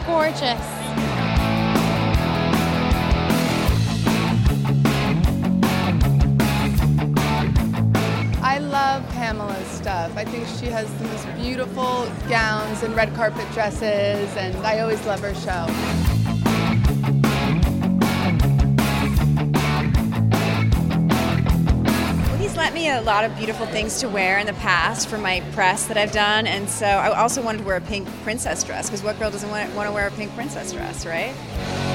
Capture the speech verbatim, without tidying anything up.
gorgeous. I love Pamela's stuff. I think she has the most beautiful gowns and red carpet dresses, and I always love her show. He's let me a lot of beautiful things to wear in the past for my press that I've done, and so I also wanted to wear a pink princess dress, because what girl doesn't want, want to wear a pink princess dress, right?